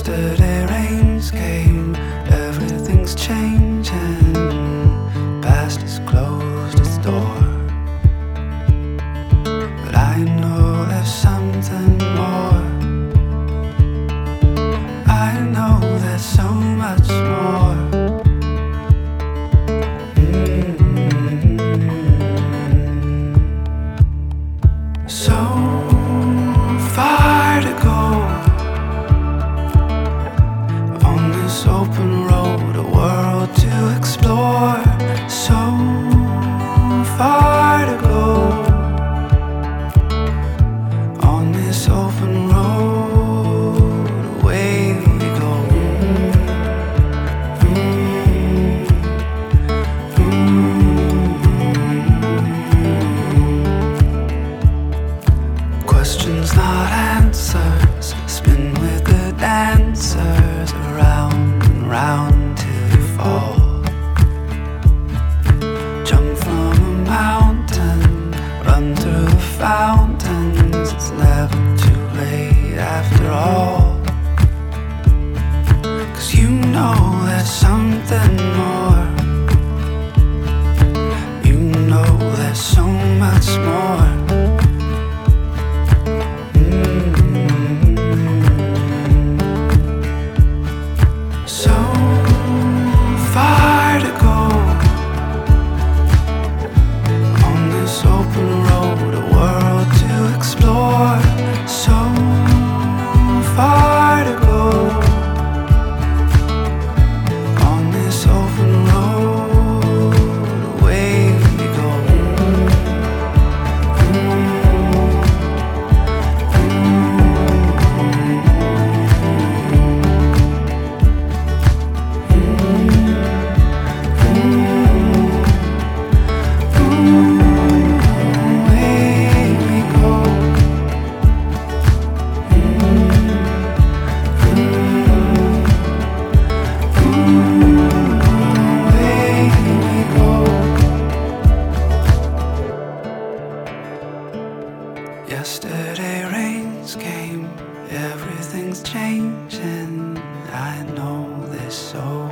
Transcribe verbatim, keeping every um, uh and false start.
Yesterday rains came, everything's changing. Past has closed its door, but I know there's something more. I know there's so much more. Mm-hmm. So far to go on this open road, a world to explore. So far to go on this open road, away we go. Mm-hmm. Mm-hmm. Questions, not answers, spin with the dancers, around and round till you fall. Jump from a mountain, run through the fountains. It's never too late after all, 'cause you know there's something more. You know there's so much more. So far to go on this open road, a world to explore. So far to go on this open road, away we go. Yesterday rains came, everything's changing. I know this so